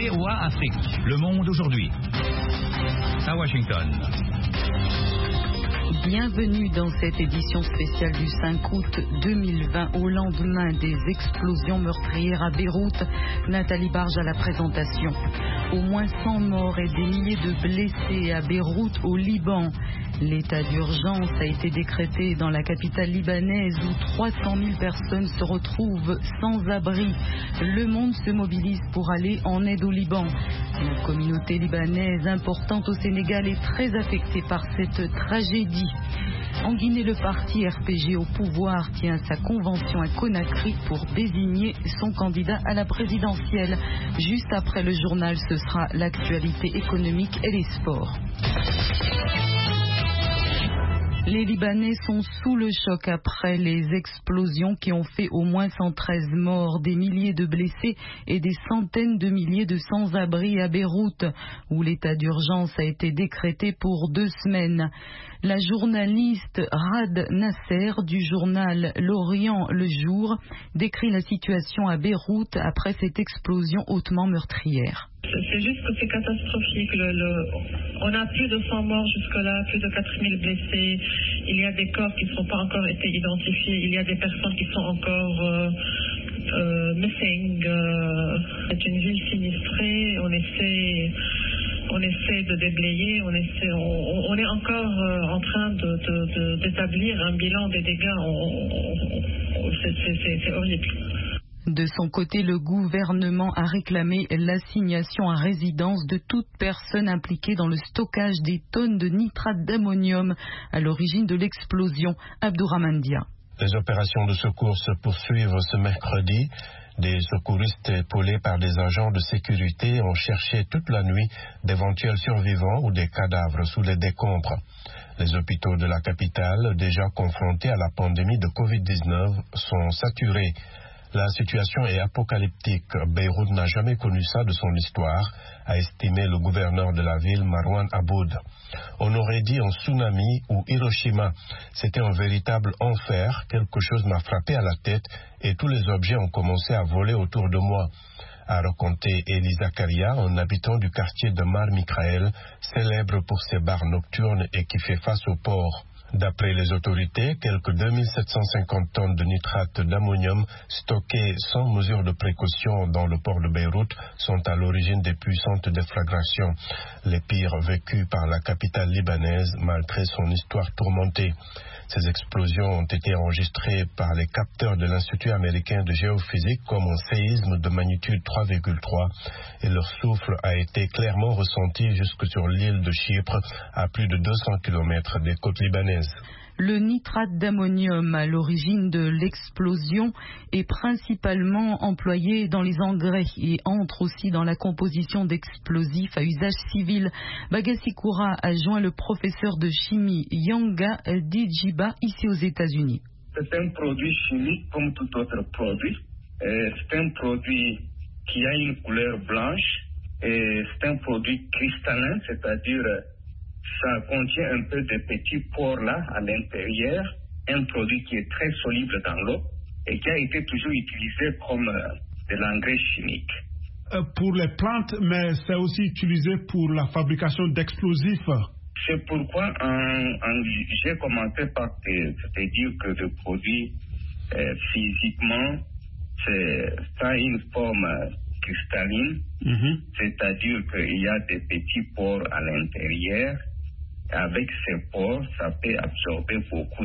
VOA Afrique, Le Monde aujourd'hui. À Washington. Bienvenue dans cette édition spéciale du 5 août 2020 au lendemain des explosions meurtrières à Beyrouth. Nathalie Barge à la présentation. Au moins 100 morts et des milliers de blessés à Beyrouth au Liban. L'état d'urgence a été décrété dans la capitale libanaise où 300 000 personnes se retrouvent sans abri. Le monde se mobilise pour aller en aide au Liban. La communauté libanaise importante au Sénégal est très affectée par cette tragédie. En Guinée, le parti RPG au pouvoir tient sa convention à Conakry pour désigner son candidat à la présidentielle. Juste après le journal, ce sera l'actualité économique et les sports. Les Libanais sont sous le choc après les explosions qui ont fait au moins 113 morts, des milliers de blessés et des centaines de milliers de sans-abri à Beyrouth, où l'état d'urgence a été décrété pour 2 semaines. La journaliste Rad Nasser du journal L'Orient le Jour décrit la situation à Beyrouth après cette explosion hautement meurtrière. C'est juste que c'est catastrophique. On a plus de 100 morts jusque-là, plus de 4000 blessés. Il y a des corps qui ne sont pas encore été identifiés. Il y a des personnes qui sont encore missing. C'est une ville sinistrée. On essaie de déblayer. On est encore en train d'établir un bilan des dégâts. C'est horrible. De son côté, le gouvernement a réclamé l'assignation à résidence de toute personne impliquée dans le stockage des tonnes de nitrate d'ammonium à l'origine de l'explosion. Abdourahmane Dia. Les opérations de secours se poursuivent ce mercredi. Des secouristes épaulés par des agents de sécurité ont cherché toute la nuit d'éventuels survivants ou des cadavres sous les décombres. Les hôpitaux de la capitale, déjà confrontés à la pandémie de Covid-19, sont saturés. La situation est apocalyptique. Beyrouth n'a jamais connu ça de son histoire, a estimé le gouverneur de la ville, Marwan Aboud. On aurait dit un tsunami ou Hiroshima. C'était un véritable enfer. Quelque chose m'a frappé à la tête et tous les objets ont commencé à voler autour de moi, a raconté Elie Zakaria, un habitant du quartier de Mar Michael, célèbre pour ses bars nocturnes et qui fait face au port. D'après les autorités, quelques 2750 tonnes de nitrate d'ammonium stockées sans mesure de précaution dans le port de Beyrouth sont à l'origine des puissantes déflagrations, les pires vécues par la capitale libanaise malgré son histoire tourmentée. Ces explosions ont été enregistrées par les capteurs de l'Institut américain de géophysique comme un séisme de magnitude 3,3 et leur souffle a été clairement ressenti jusque sur l'île de Chypre à plus de 200 km des côtes libanaises. Le nitrate d'ammonium à l'origine de l'explosion est principalement employé dans les engrais et entre aussi dans la composition d'explosifs à usage civil. Bagassi Koura a joint le professeur de chimie Yanga Dijiba ici aux États-Unis. C'est un produit chimique comme tout autre produit. C'est un produit qui a une couleur blanche et c'est un produit cristallin, c'est-à-dire ça contient un peu de petits pores là à l'intérieur, un produit qui est très soluble dans l'eau et qui a été toujours utilisé comme de l'engrais chimique. Pour les plantes, mais c'est aussi utilisé pour la fabrication d'explosifs. C'est pourquoi j'ai commencé par te dire que le produit physiquement, ça a une forme cristalline, c'est-à-dire qu'il y a des petits pores à l'intérieur. Avec ces pores, ça peut absorber beaucoup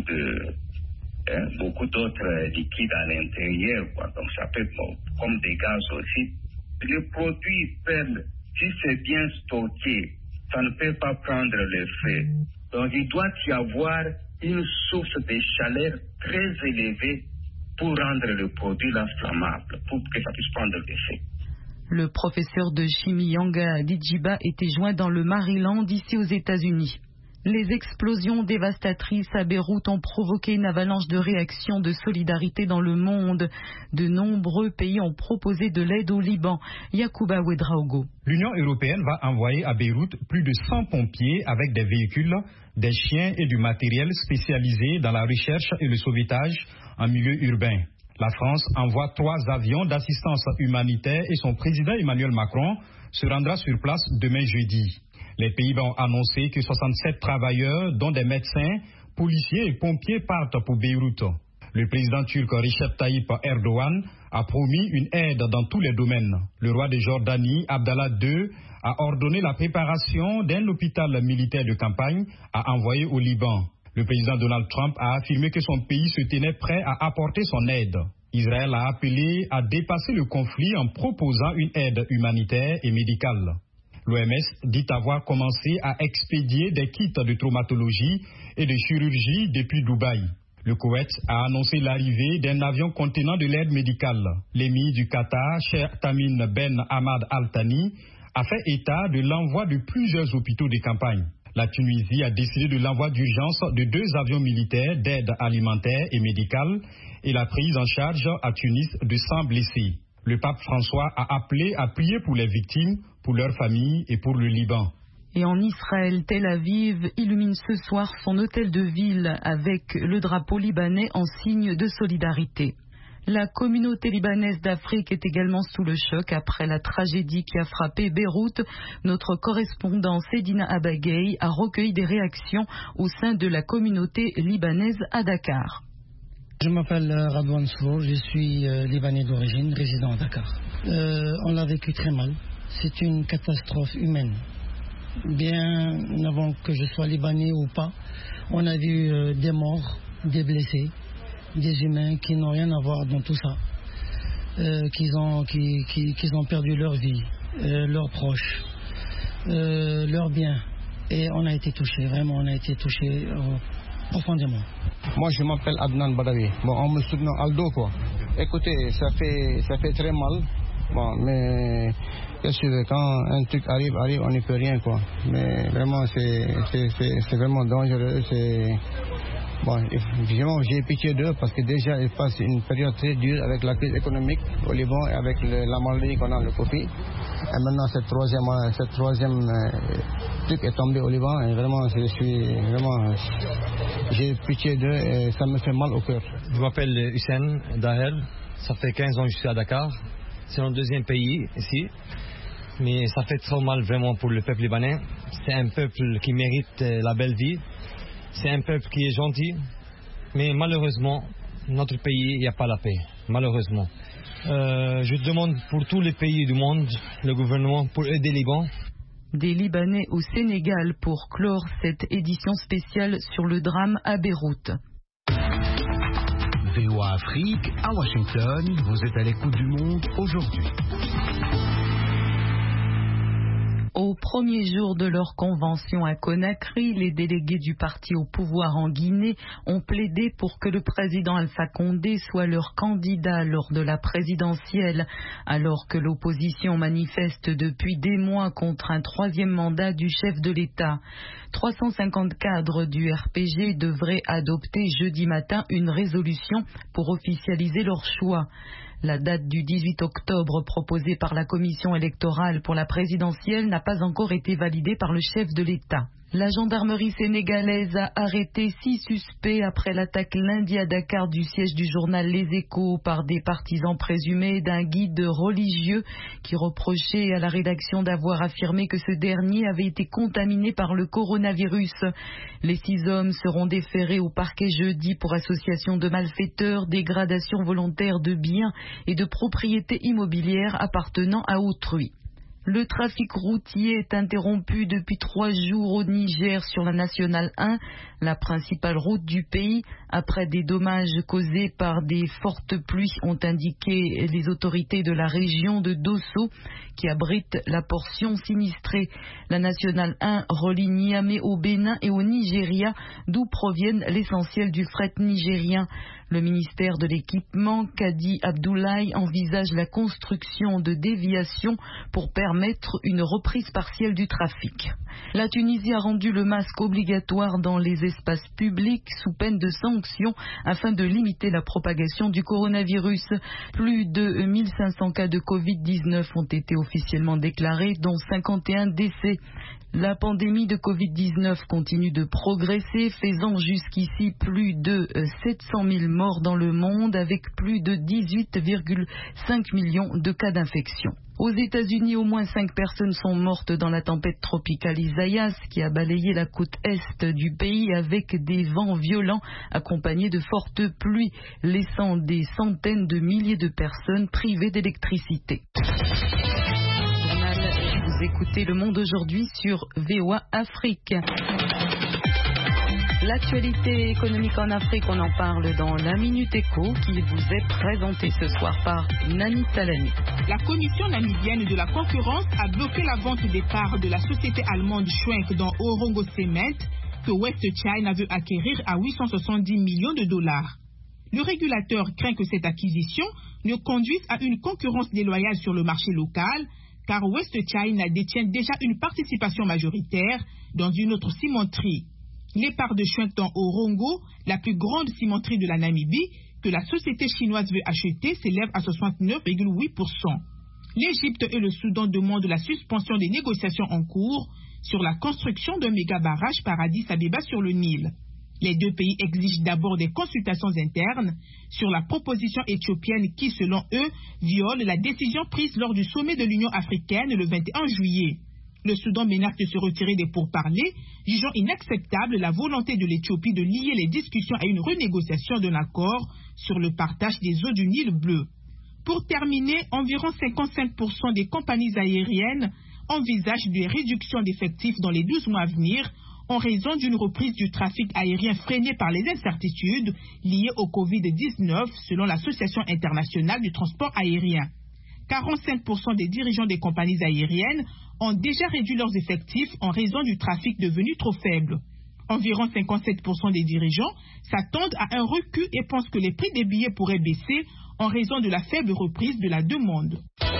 d'autres liquides à l'intérieur, quoi. Donc ça peut être comme des gaz aussi. Le produit peut, si c'est bien stocké, ça ne peut pas prendre le feu. Donc il doit y avoir une source de chaleur très élevée pour rendre le produit là flammable, pour que ça puisse prendre le feu. Le professeur de chimie Yanga Dijiba était joint dans le Maryland, ici aux États-Unis. Les explosions dévastatrices à Beyrouth ont provoqué une avalanche de réactions de solidarité dans le monde. De nombreux pays ont proposé de l'aide au Liban. Yacouba Ouedraogo. L'Union européenne va envoyer à Beyrouth plus de 100 pompiers avec des véhicules, des chiens et du matériel spécialisé dans la recherche et le sauvetage en milieu urbain. La France envoie 3 avions d'assistance humanitaire et son président Emmanuel Macron se rendra sur place demain jeudi. Les Pays-Bas ont annoncé que 67 travailleurs, dont des médecins, policiers et pompiers, partent pour Beyrouth. Le président turc Recep Tayyip Erdogan a promis une aide dans tous les domaines. Le roi de Jordanie, Abdallah II, a ordonné la préparation d'un hôpital militaire de campagne à envoyer au Liban. Le président Donald Trump a affirmé que son pays se tenait prêt à apporter son aide. Israël a appelé à dépasser le conflit en proposant une aide humanitaire et médicale. L'OMS dit avoir commencé à expédier des kits de traumatologie et de chirurgie depuis Dubaï. Le Koweït a annoncé l'arrivée d'un avion contenant de l'aide médicale. L'émir du Qatar, Sheikh Tamim Ben Hamad Al Thani, a fait état de l'envoi de plusieurs hôpitaux de campagne. La Tunisie a décidé de l'envoi d'urgence de 2 avions militaires d'aide alimentaire et médicale et la prise en charge à Tunis de 100 blessés. Le pape François a appelé à prier pour les victimes, pour leurs familles et pour le Liban. Et en Israël, Tel Aviv illumine ce soir son hôtel de ville avec le drapeau libanais en signe de solidarité. La communauté libanaise d'Afrique est également sous le choc après la tragédie qui a frappé Beyrouth. Notre correspondant Sedina Abagay a recueilli des réactions au sein de la communauté libanaise à Dakar. Je m'appelle Radouane Sour, je suis libanais d'origine, résident à Dakar. On l'a vécu très mal. C'est une catastrophe humaine. Bien avant que je sois libanais ou pas, on a vu des morts, des blessés, des humains qui n'ont rien à voir dans tout ça, qui ont perdu leur vie, leurs proches, leurs biens. Et on a été touchés, vraiment on a été touchés profondément. Moi je m'appelle Adnan Badawi, on me surnomme Aldo quoi. Écoutez, ça fait très mal, mais bien sûr quand un truc arrive, on n'y peut rien quoi. Mais vraiment c'est vraiment dangereux, évidemment, j'ai pitié d'eux parce que déjà ils passent une période très dure avec la crise économique au Liban et avec la maladie qu'on a, le Covid. Et maintenant, cette troisième truc est tombé au Liban et vraiment, j'ai pitié d'eux et ça me fait mal au cœur. Je m'appelle Hussein Dahel, ça fait 15 ans que je suis à Dakar. C'est mon 2e pays ici, mais ça fait trop mal vraiment pour le peuple libanais. C'est un peuple qui mérite la belle vie. C'est un peuple qui est gentil, mais malheureusement, notre pays, il n'y a pas la paix, malheureusement. Je demande pour tous les pays du monde, le gouvernement, pour aider les Liban. Des Libanais au Sénégal pour clore cette édition spéciale sur le drame à Beyrouth. VOA Afrique, à Washington, vous êtes à l'écoute du monde aujourd'hui. Au premier jour de leur convention à Conakry, les délégués du parti au pouvoir en Guinée ont plaidé pour que le président Alpha Condé soit leur candidat lors de la présidentielle, alors que l'opposition manifeste depuis des mois contre un 3e mandat du chef de l'État. 350 cadres du RPG devraient adopter jeudi matin une résolution pour officialiser leur choix. La date du 18 octobre proposée par la commission électorale pour la présidentielle n'a pas encore été validée par le chef de l'État. La gendarmerie sénégalaise a arrêté 6 suspects après l'attaque lundi à Dakar du siège du journal Les Échos par des partisans présumés d'un guide religieux qui reprochait à la rédaction d'avoir affirmé que ce dernier avait été contaminé par le coronavirus. Les 6 hommes seront déférés au parquet jeudi pour association de malfaiteurs, dégradation volontaire de biens et de propriétés immobilières appartenant à autrui. Le trafic routier est interrompu depuis 3 jours au Niger sur la nationale 1, la principale route du pays, après des dommages causés par des fortes pluies, ont indiqué les autorités de la région de Dosso, qui abrite la portion sinistrée. La nationale 1 relie Niamey au Bénin et au Nigeria, d'où proviennent l'essentiel du fret nigérien. Le ministère de l'Équipement, Kadi Abdoulaye, envisage la construction de déviations pour permettre une reprise partielle du trafic. La Tunisie a rendu le masque obligatoire dans les espaces publics sous peine de sanctions afin de limiter la propagation du coronavirus. Plus de 1500 cas de Covid-19 ont été officiellement déclarés, dont 51 décès. La pandémie de Covid-19 continue de progresser, faisant jusqu'ici plus de 700 000 morts morts dans le monde avec plus de 18,5 millions de cas d'infection. Aux États-Unis, au moins 5 personnes sont mortes dans la tempête tropicale Isaias qui a balayé la côte est du pays avec des vents violents accompagnés de fortes pluies, laissant des centaines de milliers de personnes privées d'électricité. Vous écoutez Le Monde aujourd'hui sur VOA Afrique. L'actualité économique en Afrique, on en parle dans la Minute Éco qui vous est présentée ce soir par Nani Talani. La commission namibienne de la concurrence a bloqué la vente des parts de la société allemande Schwenk dans Orongo Cement que West China veut acquérir à 870 millions de dollars. Le régulateur craint que cette acquisition ne conduise à une concurrence déloyale sur le marché local, car West China détient déjà une participation majoritaire dans une autre cimenterie. Les parts de Schwenk dans Orongo, la plus grande cimenterie de la Namibie, que la société chinoise veut acheter, s'élèvent à 69,8%. L'Égypte et le Soudan demandent la suspension des négociations en cours sur la construction d'un méga barrage par Addis Abeba sur le Nil. Les deux pays exigent d'abord des consultations internes sur la proposition éthiopienne qui, selon eux, viole la décision prise lors du sommet de l'Union africaine le 21 juillet. Le Soudan menace de se retirer des pourparlers, jugeant inacceptable la volonté de l'Éthiopie de lier les discussions à une renégociation d'un accord sur le partage des eaux du Nil bleu. Pour terminer, environ 55% des compagnies aériennes envisagent des réductions d'effectifs dans les 12 mois à venir en raison d'une reprise du trafic aérien freinée par les incertitudes liées au Covid-19 selon l'Association internationale du transport aérien. 45% des dirigeants des compagnies aériennes ont déjà réduit leurs effectifs en raison du trafic devenu trop faible. Environ 57% des dirigeants s'attendent à un recul et pensent que les prix des billets pourraient baisser en raison de la faible reprise de la demande.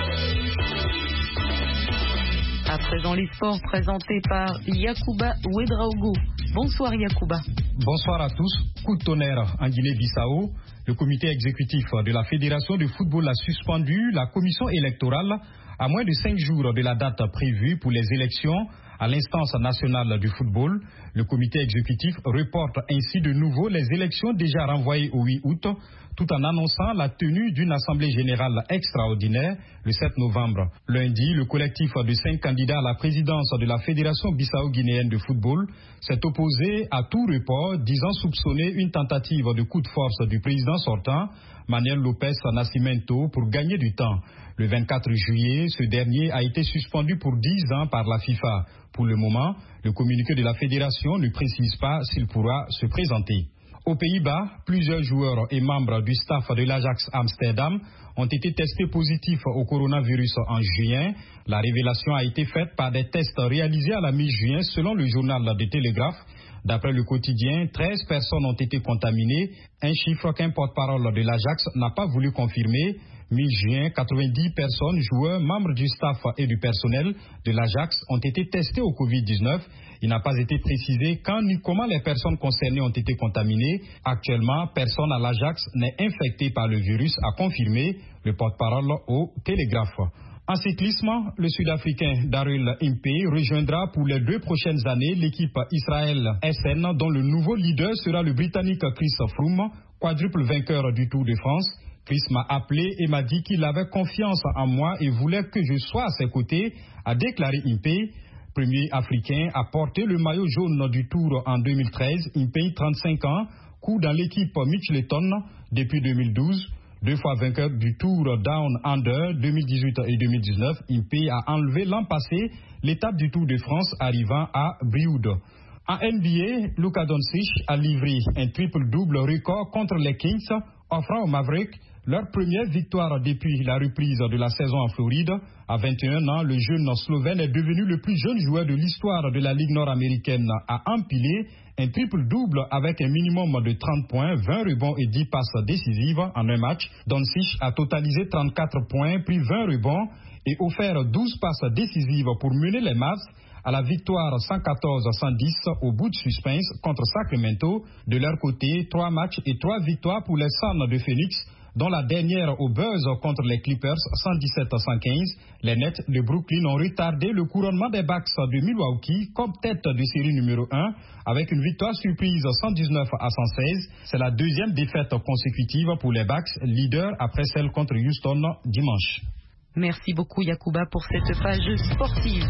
À présent, les sports présentés par Yacouba Ouedraogo. Bonsoir Yacouba. Bonsoir à tous. Coup de tonnerre en Guinée-Bissau. Le comité exécutif de la Fédération de football a suspendu la commission électorale à moins de 5 jours de la date prévue pour les élections à l'instance nationale du football. Le comité exécutif reporte ainsi de nouveau les élections déjà renvoyées au 8 août, tout en annonçant la tenue d'une assemblée générale extraordinaire le 7 novembre. Lundi, le collectif de 5 candidats à la présidence de la Fédération bissau-guinéenne de football s'est opposé à tout report, disant soupçonner une tentative de coup de force du président sortant, Manuel Lopez Nascimento, pour gagner du temps. Le 24 juillet, ce dernier a été suspendu pour 10 ans par la FIFA. Pour le moment, le communiqué de la fédération ne précise pas s'il pourra se présenter. Aux Pays-Bas, plusieurs joueurs et membres du staff de l'Ajax Amsterdam ont été testés positifs au coronavirus en juin. La révélation a été faite par des tests réalisés à la mi-juin selon le journal de Télégraphe. D'après le quotidien, 13 personnes ont été contaminées, un chiffre qu'un porte-parole de l'Ajax n'a pas voulu confirmer. Mi-juin, 90 personnes, joueurs, membres du staff et du personnel de l'Ajax ont été testés au Covid-19. Il n'a pas été précisé quand ni comment les personnes concernées ont été contaminées. Actuellement, personne à l'Ajax n'est infecté par le virus, a confirmé le porte-parole au Télégraphe. En cyclisme, le Sud-Africain Daryl Impey rejoindra pour les 2 prochaines années l'équipe Israel SN, dont le nouveau leader sera le Britannique Chris Froome, quadruple vainqueur du Tour de France. Chris m'a appelé et m'a dit qu'il avait confiance en moi et voulait que je sois à ses côtés, a déclaré Impey. Premier africain à porter le maillot jaune du Tour en 2013, Impey, 35 ans, court dans l'équipe Mitchelton depuis 2012. 2 fois vainqueur du Tour Down Under 2018 et 2019, Impey a enlevé l'an passé l'étape du Tour de France arrivant à Brioude. En NBA, Luka Doncic a livré un triple-double record contre les Kings, offrant aux Mavericks leur première victoire depuis la reprise de la saison en Floride. À 21 ans, le jeune Slovène est devenu le plus jeune joueur de l'histoire de la Ligue nord-américaine à empiler un triple-double avec un minimum de 30 points, 20 rebonds et 10 passes décisives en un match. Doncic a totalisé 34 points, pris 20 rebonds et offert 12 passes décisives pour mener les Mavs à la victoire 114-110 au bout de suspense contre Sacramento. De leur côté, 3 matchs et 3 victoires pour les Suns de Phoenix, dont la dernière au buzz contre les Clippers 117-115, les Nets de Brooklyn ont retardé le couronnement des Bucks de Milwaukee comme tête de série numéro 1 avec une victoire surprise 119-116. C'est la deuxième défaite consécutive pour les Bucks, leaders après celle contre Houston dimanche. Merci beaucoup Yacouba pour cette page sportive.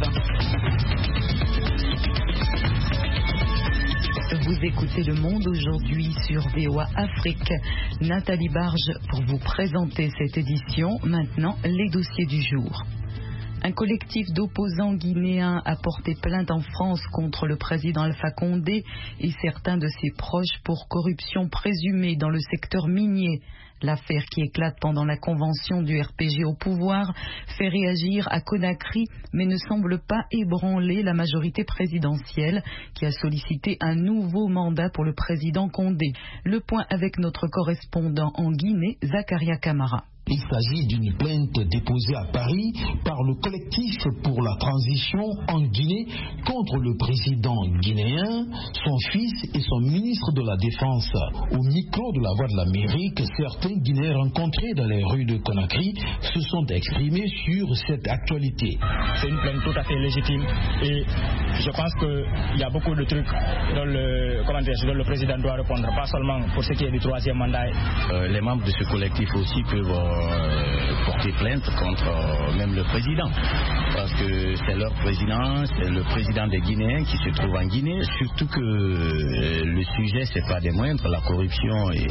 Vous écoutez Le Monde aujourd'hui sur VOA Afrique. Nathalie Barge pour vous présenter cette édition. Maintenant, les dossiers du jour. Un collectif d'opposants guinéens a porté plainte en France contre le président Alpha Condé et certains de ses proches pour corruption présumée dans le secteur minier. L'affaire qui éclate pendant la convention du RPG au pouvoir fait réagir à Conakry, mais ne semble pas ébranler la majorité présidentielle qui a sollicité un nouveau mandat pour le président Condé. Le point avec notre correspondant en Guinée, Zakaria Camara. Il s'agit d'une plainte déposée à Paris par le collectif pour la transition en Guinée contre le président guinéen, son fils et son ministre de la Défense. Au micro de la Voix de l'Amérique, certains Guinéens rencontrés dans les rues de Conakry se sont exprimés sur cette actualité. C'est une plainte tout à fait légitime et je pense qu'il y a beaucoup de trucs dont le président doit répondre, pas seulement pour ce qui est du troisième mandat. Les membres de ce collectif aussi peuvent porter plainte contre même le président, parce que c'est leur président, c'est le président des Guinéens qui se trouve en Guinée, surtout que le sujet c'est pas des moindres, la corruption, et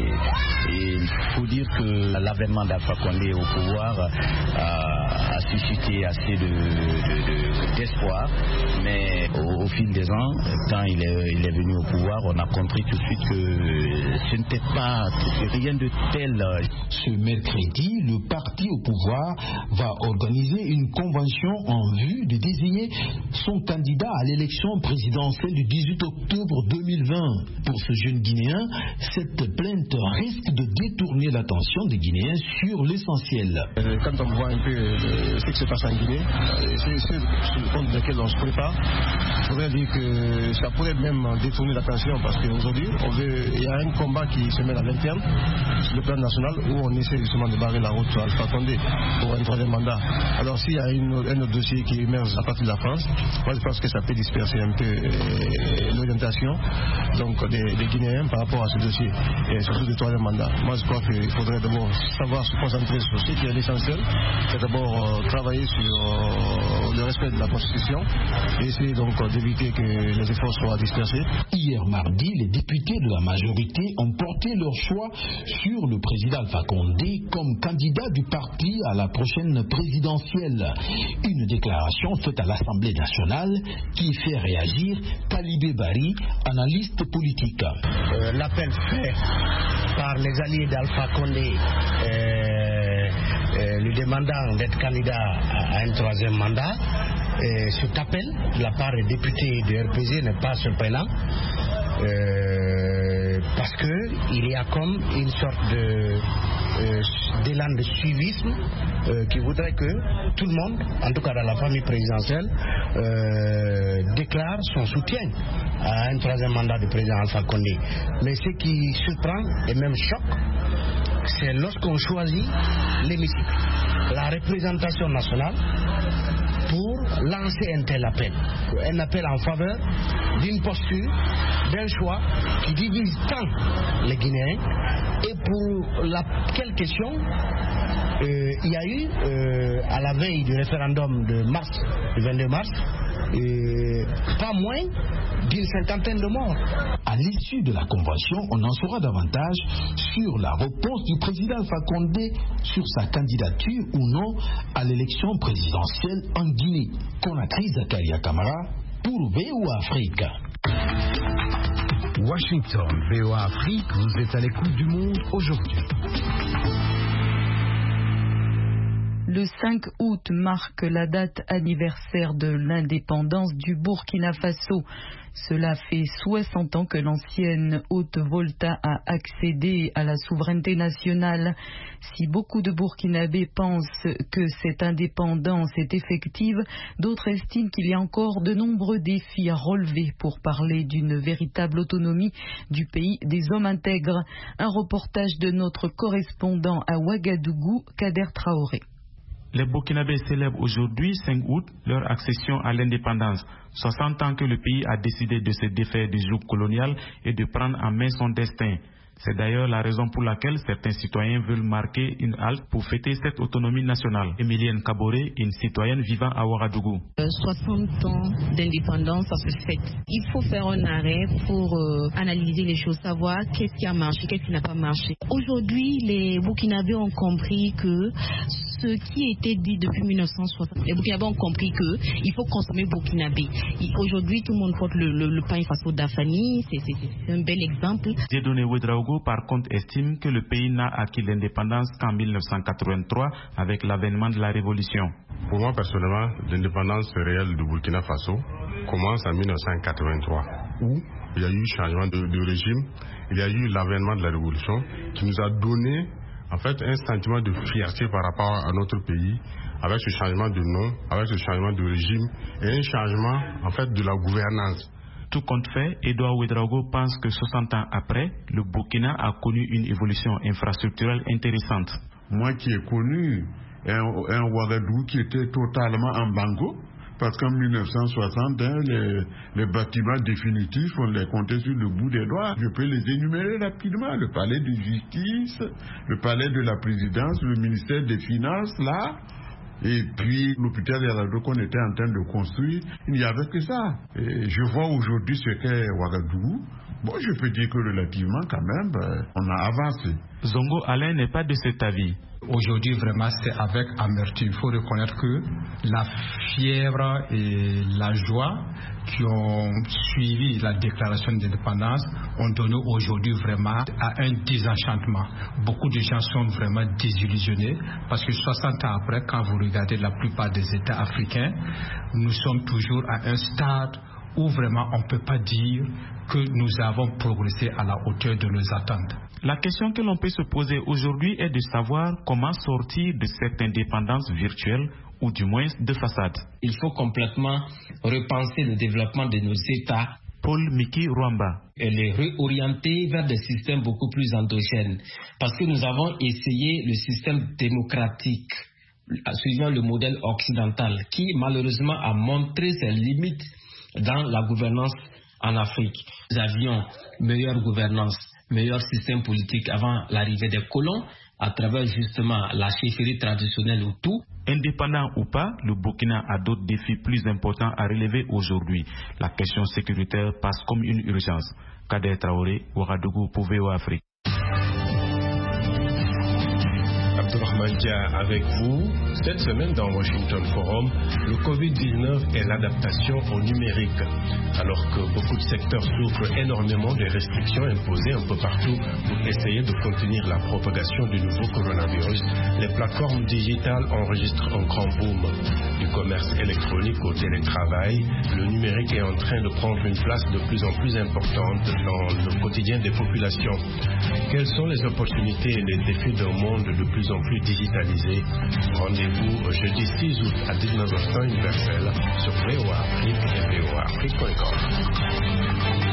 il faut dire que l'avènement d'Alpha Condé au pouvoir a suscité assez d'espoir, mais au fil des ans, quand il est venu au pouvoir, on a compris tout de suite que ce n'était pas rien de tel. Ce mercredi, le parti au pouvoir va organiser une convention en vue de désigner son candidat à l'élection présidentielle du 18 octobre 2020. Pour ce jeune Guinéen, cette plainte risque de détourner l'attention des Guinéens sur l'essentiel. Quand on voit un peu ce qui se passe en Guinée, c'est sur le compte duquel on se prépare, je voudrais dire que ça pourrait même détourner l'attention, parce qu'aujourd'hui, il y a un combat qui se mène à l'interne, sur le plan national, où on essaie justement de barrer la route à Alpha Condé pour un troisième mandat. Alors s'il y a un autre dossier qui émerge à partir de la France, moi je pense que ça peut disperser un peu l'orientation des Guinéens par rapport à ce dossier, et surtout du troisième mandat. Moi je crois qu'il faudrait d'abord savoir se concentrer sur ce qui est l'essentiel, c'est d'abord travailler sur le respect de la Constitution et essayer donc d'éviter que les efforts soient dispersés. Hier mardi, les députés de la majorité ont porté leur choix sur le président Alpha Condé comme candidat du parti à la prochaine présidentielle. Une déclaration faite à l'Assemblée nationale qui fait réagir Talibé Bari, analyste politique. L'appel fait par les alliés d'Alpha Condé lui demandant d'être candidat à un troisième mandat, cet appel de la part des députés du RPG n'est pas surprenant. Parce qu'il y a comme une sorte d'élan de suivisme qui voudrait que tout le monde, en tout cas dans la famille présidentielle, déclare son soutien à un troisième mandat du président Alpha Condé. Mais ce qui surprend et même choque, c'est lorsqu'on choisit l'hémicycle, la représentation nationale, pour lancer un tel appel. Un appel en faveur d'une posture, d'un choix qui divise tant les Guinéens. Et pour laquelle question il y a eu, à la veille du référendum de mars, du 22 mars, pas moins d'une cinquantaine de morts. À l'issue de la convention, on en saura davantage sur la réponse du président Alpha Condé sur sa candidature ou non à l'élection présidentielle en Guinée. Conakry, Zakaria Camara pour VOA Afrique. Washington, VOA Afrique, vous êtes à l'écoute du monde aujourd'hui. Le 5 août marque la date anniversaire de l'indépendance du Burkina Faso. Cela fait 60 ans que l'ancienne Haute-Volta a accédé à la souveraineté nationale. Si beaucoup de Burkinabés pensent que cette indépendance est effective, d'autres estiment qu'il y a encore de nombreux défis à relever pour parler d'une véritable autonomie du pays des hommes intègres. Un reportage de notre correspondant à Ouagadougou, Kader Traoré. Les Burkinabés célèbrent aujourd'hui, 5 août, leur accession à l'indépendance. 60 ans que le pays a décidé de se défaire du joug colonial et de prendre en main son destin. C'est d'ailleurs la raison pour laquelle certains citoyens veulent marquer une halte pour fêter cette autonomie nationale. Emilienne Kaboré, une citoyenne vivant à Ouagadougou. 60 ans d'indépendance, ça se fête. Il faut faire un arrêt pour analyser les choses, savoir qu'est-ce qui a marché, qu'est-ce qui n'a pas marché. Aujourd'hui, les Burkinabés ont compris que ce qui était dit depuis 1960, les Burkinabés ont compris qu'il faut consommer burkinabé. Aujourd'hui, tout le monde porte le pain face au Dafani, c'est un bel exemple. Dieudonné Ouedraogo, par contre, estime que le pays n'a acquis l'indépendance qu'en 1983 avec l'avènement de la révolution. Pour moi, personnellement, l'indépendance réelle du Burkina Faso commence en 1983, où il y a eu changement de régime, il y a eu l'avènement de la révolution qui nous a donné en fait un sentiment de fierté par rapport à notre pays, avec ce changement de nom, avec ce changement de régime et un changement en fait de la gouvernance. Tout compte fait, Edouard Ouedraogo pense que 60 ans après, le Burkina a connu une évolution infrastructurelle intéressante. Moi qui ai connu un Ouagadougou qui était totalement en bango, parce qu'en 1960, les bâtiments définitifs, on les comptait sur le bout des doigts. Je peux les énumérer rapidement. Le palais de justice, le palais de la présidence, le ministère des finances, là. Et puis l'hôpital Yaladou qu'on était en train de construire, il n'y avait que ça. Et je vois aujourd'hui ce qu'est Ouagadougou. Bon, je peux dire que relativement quand même, on a avancé. Zongo Alain n'est pas de cet avis. Aujourd'hui, vraiment, c'est avec amertume. Il faut reconnaître que la fièvre et la joie qui ont suivi la déclaration d'indépendance ont donné aujourd'hui vraiment à un désenchantement. Beaucoup de gens sont vraiment désillusionnés parce que 60 ans après, quand vous regardez la plupart des États africains, nous sommes toujours à un stade où vraiment on ne peut pas dire que nous avons progressé à la hauteur de nos attentes. La question que l'on peut se poser aujourd'hui est de savoir comment sortir de cette indépendance virtuelle ou du moins de façade. Il faut complètement repenser le développement de nos États. Paul Miki Rwamba. Et les réorienter vers des systèmes beaucoup plus endogènes. Parce que nous avons essayé le système démocratique suivant le modèle occidental qui malheureusement a montré ses limites dans la gouvernance en Afrique. Nous avions meilleure gouvernance, meilleur système politique avant l'arrivée des colons, à travers justement la chefferie traditionnelle ou tout. Indépendant ou pas, le Burkina a d'autres défis plus importants à relever aujourd'hui. La question sécuritaire passe comme une urgence. Kader Traoré, Ouagadougou pour VOA Afrique. Abdourahmane Dia avec vous. Cette semaine dans Washington Forum, le Covid-19 et l'adaptation au numérique. Alors que beaucoup de secteurs souffrent énormément des restrictions imposées un peu partout pour essayer de contenir la propagation du nouveau coronavirus, les plateformes digitales enregistrent un grand boom. Du commerce électronique au télétravail, le numérique est en train de prendre une place de plus en plus importante dans le quotidien des populations. Quelles sont les opportunités et les défis d'un monde de plus en plus digitalisé? Rendez-vous jeudi 6 août à 19h universel sur VOA Afrique et voaafrique.com.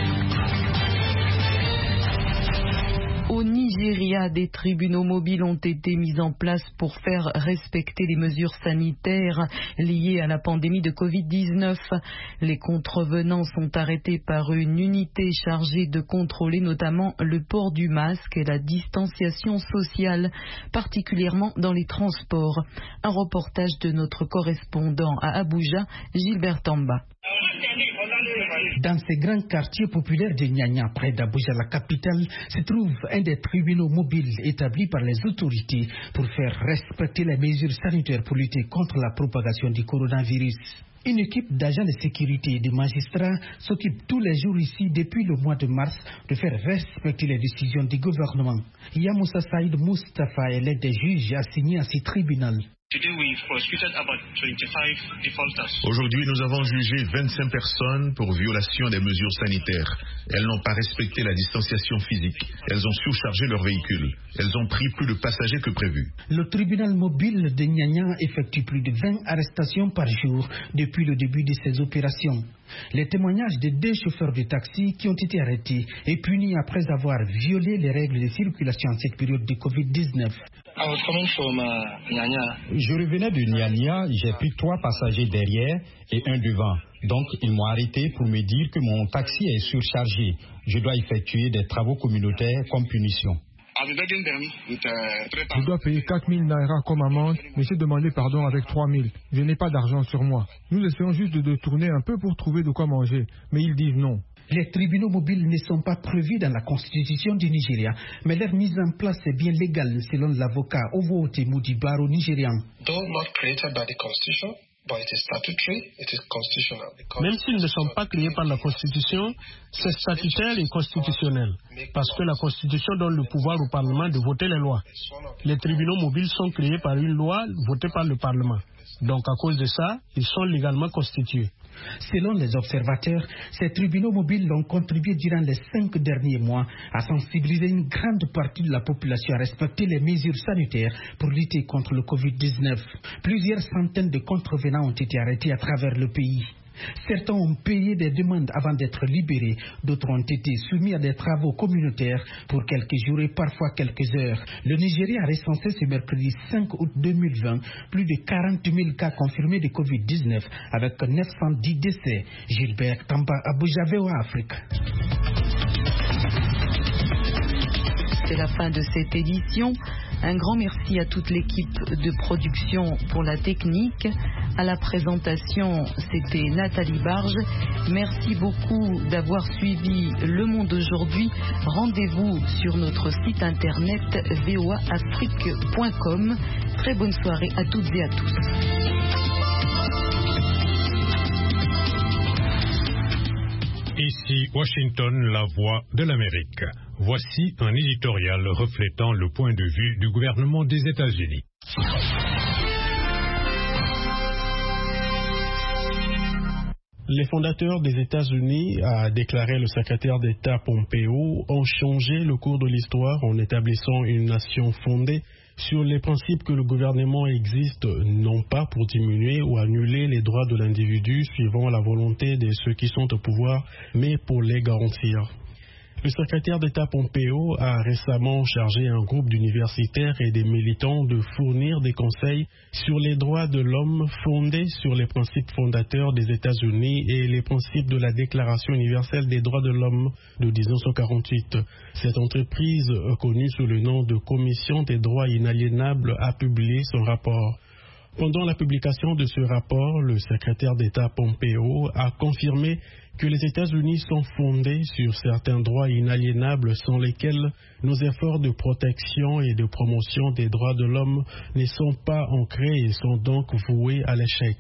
Au Nigeria, des tribunaux mobiles ont été mis en place pour faire respecter les mesures sanitaires liées à la pandémie de Covid-19. Les contrevenants sont arrêtés par une unité chargée de contrôler notamment le port du masque et la distanciation sociale, particulièrement dans les transports. Un reportage de notre correspondant à Abuja, Gilbert Tamba. Dans ces grands quartiers populaires de Niania, près d'Abuja, la capitale, se trouve un des tribunaux mobiles établis par les autorités pour faire respecter les mesures sanitaires pour lutter contre la propagation du coronavirus. Une équipe d'agents de sécurité et de magistrats s'occupe tous les jours ici depuis le mois de mars de faire respecter les décisions du gouvernement. Yamoussa Saïd Mustafa est l'un des juges assignés à ce tribunal. Aujourd'hui, nous avons jugé 25 personnes pour violation des mesures sanitaires. Elles n'ont pas respecté la distanciation physique. Elles ont surchargé leur véhicule. Elles ont pris plus de passagers que prévu. Le tribunal mobile de Nyanya effectue plus de 20 arrestations par jour depuis le début de ces opérations. Les témoignages de 2 chauffeurs de taxi qui ont été arrêtés et punis après avoir violé les règles de circulation en cette période de Covid-19. Je revenais de Nyanya, j'ai pris 3 passagers derrière et 1 devant. Donc, ils m'ont arrêté pour me dire que mon taxi est surchargé. Je dois effectuer des travaux communautaires comme punition. Je dois payer 4 000 naira comme amende, mais j'ai demandé pardon avec 3 000. Je n'ai pas d'argent sur moi. Nous essayons juste de tourner un peu pour trouver de quoi manger, mais ils disent non. Les tribunaux mobiles ne sont pas prévus dans la constitution du Nigeria, mais leur mise en place est bien légale selon l'avocat Ovo Otemu du barreau nigérian. Même s'ils ne sont pas créés par la Constitution, c'est statutaire et constitutionnel, parce que la Constitution donne le pouvoir au Parlement de voter les lois. Les tribunaux mobiles sont créés par une loi votée par le Parlement. Donc à cause de ça, ils sont légalement constitués. Selon les observateurs, ces tribunaux mobiles ont contribué durant les 5 derniers mois à sensibiliser une grande partie de la population à respecter les mesures sanitaires pour lutter contre le Covid-19. Plusieurs centaines de contrevenants ont été arrêtés à travers le pays. Certains ont payé des demandes avant d'être libérés, d'autres ont été soumis à des travaux communautaires pour quelques jours et parfois quelques heures. Le Nigeria a recensé ce mercredi 5 août 2020 plus de 40 000 cas confirmés de Covid-19 avec 910 décès. Gilbert Tamba, Abuja, VOA Afrique. C'est la fin de cette édition. Un grand merci à toute l'équipe de production pour la technique. À la présentation, c'était Nathalie Barge. Merci beaucoup d'avoir suivi Le Monde aujourd'hui. Rendez-vous sur notre site internet voaafrique.com. Très bonne soirée à toutes et à tous. Ici Washington, la voix de l'Amérique. Voici un éditorial reflétant le point de vue du gouvernement des États-Unis. Les fondateurs des États-Unis, a déclaré le secrétaire d'État Pompeo, ont changé le cours de l'histoire en établissant une nation fondée sur les principes que le gouvernement existe non pas pour diminuer ou annuler les droits de l'individu suivant la volonté de ceux qui sont au pouvoir, mais pour les garantir. Le secrétaire d'État Pompeo a récemment chargé un groupe d'universitaires et des militants de fournir des conseils sur les droits de l'homme fondés sur les principes fondateurs des États-Unis et les principes de la Déclaration universelle des droits de l'homme de 1948. Cette entreprise, connue sous le nom de Commission des droits inaliénables, a publié son rapport. Pendant la publication de ce rapport, le secrétaire d'État Pompeo a confirmé que les États-Unis sont fondés sur certains droits inaliénables sans lesquels nos efforts de protection et de promotion des droits de l'homme ne sont pas ancrés et sont donc voués à l'échec.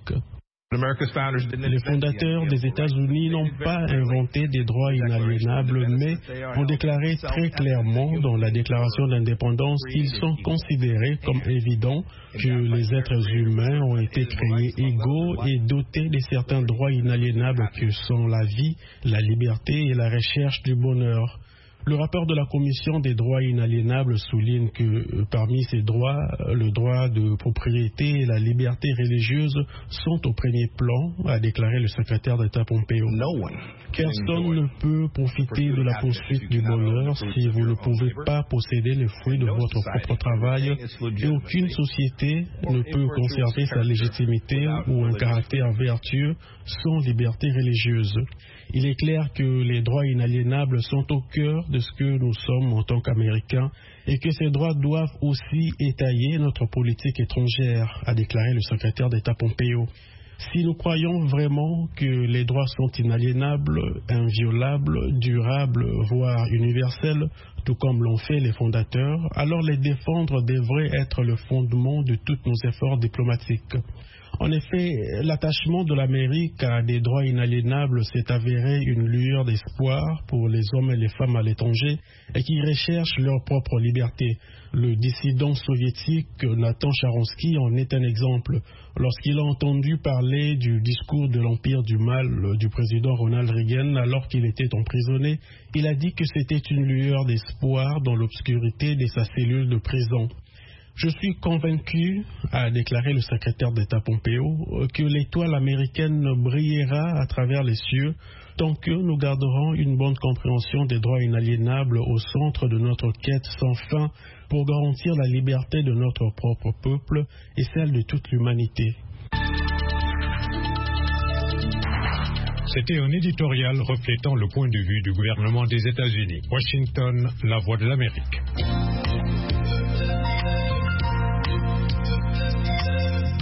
Les fondateurs des États-Unis n'ont pas inventé des droits inaliénables, mais ont déclaré très clairement dans la déclaration d'indépendance qu'ils sont considérés comme évidents que les êtres humains ont été créés égaux et dotés de certains droits inaliénables que sont la vie, la liberté et la recherche du bonheur. Le rapport de la Commission des droits inaliénables souligne que parmi ces droits, le droit de propriété et la liberté religieuse sont au premier plan, a déclaré le secrétaire d'État Pompeo. Personne ne peut profiter de la poursuite du bonheur si vous ne pouvez pas posséder les fruits de votre propre travail, et aucune société ne peut conserver sa légitimité ou un caractère vertueux sans liberté religieuse. Il est clair que les droits inaliénables sont au cœur de ce que nous sommes en tant qu'Américains et que ces droits doivent aussi étayer notre politique étrangère, a déclaré le secrétaire d'État Pompeo. Si nous croyons vraiment que les droits sont inaliénables, inviolables, durables, voire universels, tout comme l'ont fait les fondateurs, alors les défendre devrait être le fondement de tous nos efforts diplomatiques. En effet, l'attachement de l'Amérique à des droits inaliénables s'est avéré une lueur d'espoir pour les hommes et les femmes à l'étranger et qui recherchent leur propre liberté. Le dissident soviétique Nathan Sharansky en est un exemple. Lorsqu'il a entendu parler du discours de l'Empire du Mal du président Ronald Reagan alors qu'il était emprisonné, il a dit que c'était une lueur d'espoir dans l'obscurité de sa cellule de prison. Je suis convaincu, a déclaré le secrétaire d'État Pompeo, que l'étoile américaine brillera à travers les cieux tant que nous garderons une bonne compréhension des droits inaliénables au centre de notre quête sans fin pour garantir la liberté de notre propre peuple et celle de toute l'humanité. C'était un éditorial reflétant le point de vue du gouvernement des États-Unis. Washington, la voix de l'Amérique.